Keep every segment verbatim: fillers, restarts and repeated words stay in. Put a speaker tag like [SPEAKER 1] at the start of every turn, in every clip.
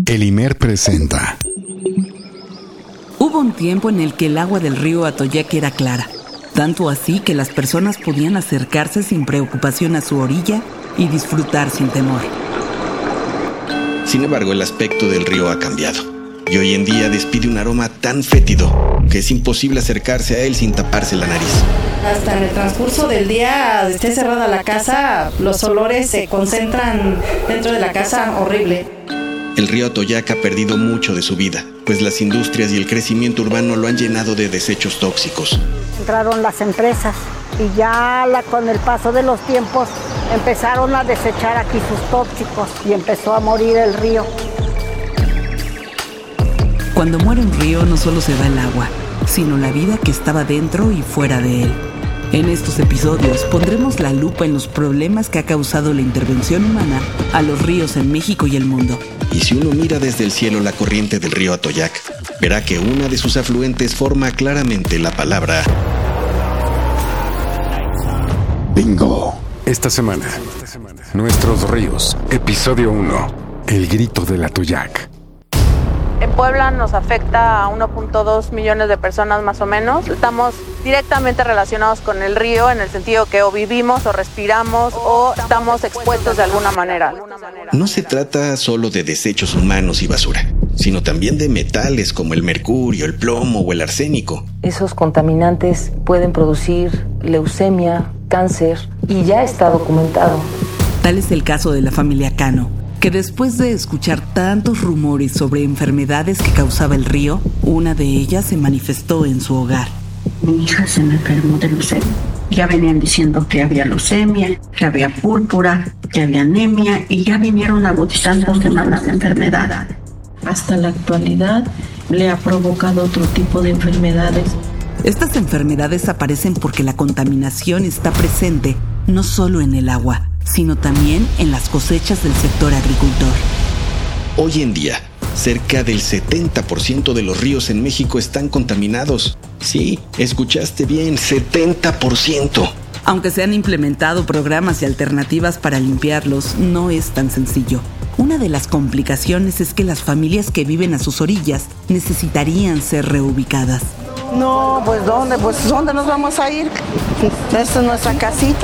[SPEAKER 1] El Imer presenta.
[SPEAKER 2] Hubo un tiempo en el que el agua del río Atoyac era clara, tanto así que las personas podían acercarse sin preocupación a su orilla y disfrutar sin temor.
[SPEAKER 3] Sin embargo, el aspecto del río ha cambiado y hoy en día despide un aroma tan fétido que es imposible acercarse a él sin taparse la nariz.
[SPEAKER 4] Hasta en el transcurso del día, esté cerrada la casa, los olores se concentran dentro de la casa horrible.
[SPEAKER 3] El río Atoyac ha perdido mucho de su vida, pues las industrias y el crecimiento urbano lo han llenado de desechos tóxicos.
[SPEAKER 5] Entraron las empresas y ya la, con el paso de los tiempos empezaron a desechar aquí sus tóxicos y empezó a morir el río.
[SPEAKER 2] Cuando muere un río no solo se va el agua, sino la vida que estaba dentro y fuera de él. En estos episodios pondremos la lupa en los problemas que ha causado la intervención humana a los ríos en México y el mundo.
[SPEAKER 3] Y si uno mira desde el cielo la corriente del río Atoyac, verá que una de sus afluentes forma claramente la palabra
[SPEAKER 1] Bingo. Esta semana, Nuestros Ríos, episodio uno. El grito del Atoyac.
[SPEAKER 6] En Puebla nos afecta a uno punto dos millones de personas más o menos. Estamos directamente relacionados con el río en el sentido que o vivimos o respiramos o estamos expuestos de alguna manera.
[SPEAKER 3] No se trata solo de desechos humanos y basura, sino también de metales como el mercurio, el plomo o el arsénico.
[SPEAKER 7] Esos contaminantes pueden producir leucemia, cáncer y ya está documentado.
[SPEAKER 2] Tal es el caso de la familia Cano, que después de escuchar tantos rumores sobre enfermedades que causaba el río, una de ellas se manifestó en su hogar.
[SPEAKER 8] Mi hija se me enfermó de leucemia. Ya venían diciendo que había leucemia, que había púrpura, que había anemia y ya vinieron agudizando semanas de enfermedad. Hasta la actualidad le ha provocado otro tipo de enfermedades.
[SPEAKER 2] Estas enfermedades aparecen porque la contaminación está presente no solo en el agua, sino también en las cosechas del sector agricultor.
[SPEAKER 3] Hoy en día, cerca del setenta por ciento de los ríos en México están contaminados. Sí, escuchaste bien, setenta por ciento.
[SPEAKER 2] Aunque se han implementado programas y alternativas para limpiarlos, no es tan sencillo. Una de las complicaciones es que las familias que viven a sus orillas necesitarían ser reubicadas.
[SPEAKER 4] No, pues ¿dónde? Pues ¿dónde nos vamos a ir? Esta es nuestra casita.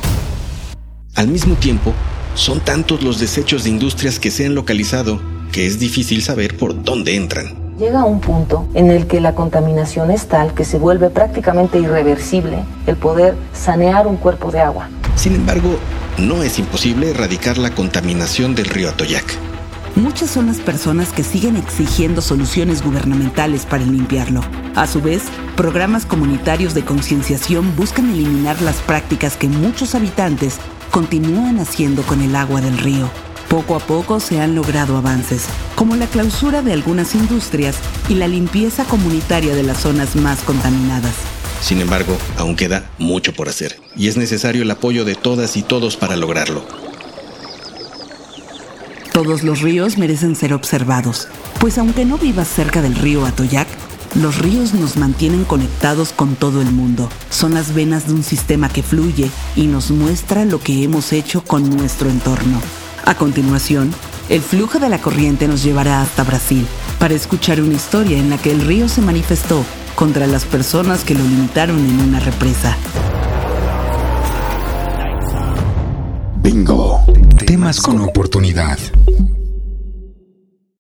[SPEAKER 3] Al mismo tiempo, son tantos los desechos de industrias que se han localizado que es difícil saber por dónde entran.
[SPEAKER 7] Llega un punto en el que la contaminación es tal que se vuelve prácticamente irreversible el poder sanear un cuerpo de agua.
[SPEAKER 3] Sin embargo, no es imposible erradicar la contaminación del río Atoyac.
[SPEAKER 2] Muchas son las personas que siguen exigiendo soluciones gubernamentales para limpiarlo. A su vez, programas comunitarios de concienciación buscan eliminar las prácticas que muchos habitantes continúan haciendo con el agua del río. Poco a poco se han logrado avances, como la clausura de algunas industrias y la limpieza comunitaria de las zonas más contaminadas.
[SPEAKER 3] Sin embargo, aún queda mucho por hacer, y es necesario el apoyo de todas y todos para lograrlo.
[SPEAKER 2] Todos los ríos merecen ser observados, pues aunque no vivas cerca del río Atoyac, los ríos nos mantienen conectados con todo el mundo. Son las venas de un sistema que fluye y nos muestra lo que hemos hecho con nuestro entorno. A continuación, el flujo de la corriente nos llevará hasta Brasil para escuchar una historia en la que el río se manifestó contra las personas que lo limitaron en una represa.
[SPEAKER 1] Bingo. Temas con oportunidad.